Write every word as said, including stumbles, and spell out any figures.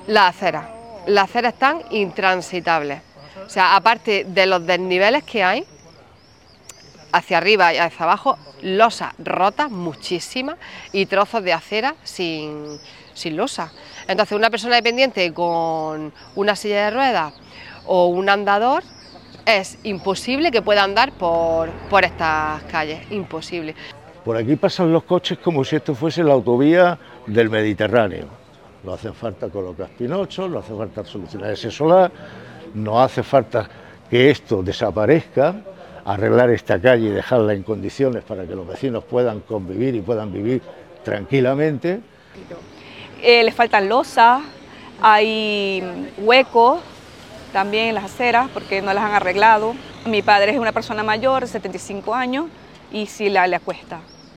Las aceras. Las aceras están intransitables. O sea, aparte de los desniveles que hay, hacia arriba y hacia abajo, losas rotas, muchísimas, y trozos de acera sin, sin losa. Entonces, una persona dependiente con una silla de ruedas o un andador, es imposible que pueda andar por, por estas calles, imposible. Por aquí pasan los coches como si esto fuese la autovía del Mediterráneo. No hace falta colocar pinochos, no hace falta solucionar ese solar, no hace falta que esto desaparezca, arreglar esta calle y dejarla en condiciones para que los vecinos puedan convivir y puedan vivir tranquilamente. Eh, les faltan losas, hay huecos también en las aceras porque no las han arreglado. Mi padre es una persona mayor, setenta y cinco años, y sí la, le cuesta.